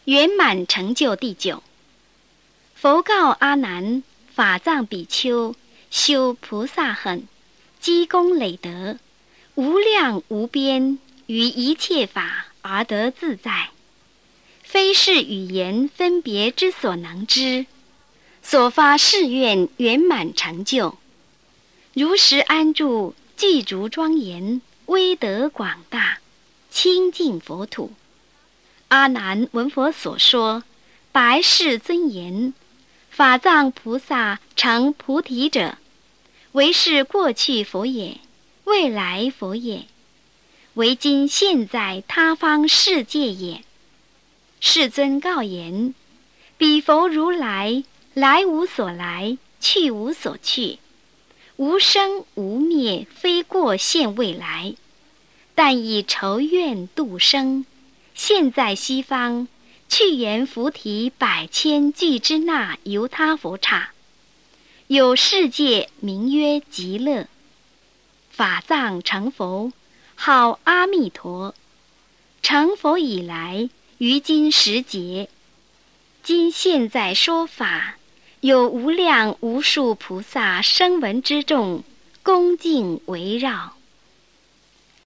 圆满成就第9。佛告阿难：法藏比丘修菩萨行，积功累德，无量无边，于一切法而得自在，非是语言分别之所能知，所发誓愿圆满成就，如实安住，具足庄严，威德广大，清净佛土。阿难闻佛所说，白世尊言：法藏菩萨成菩提者，为是过去佛也，未来佛也，为今现在他方世界也。世尊告言：彼佛如来，来无所来，去无所去，无生无灭，非过现未来，但以仇怨度生，现在西方，去言菩提百千俱之那由他佛刹，有世界名曰极乐。法藏成佛，号阿弥陀。成佛以来，于今时节，今现在说法，有无量无数菩萨声闻之众，恭敬围绕。